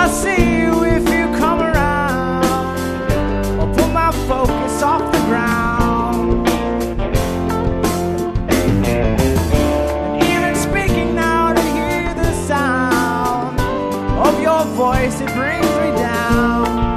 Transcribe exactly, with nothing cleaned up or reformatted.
I'll see you if you come around, or pull my focus off the ground. And even speaking now to hear the sound of your voice, it brings me down.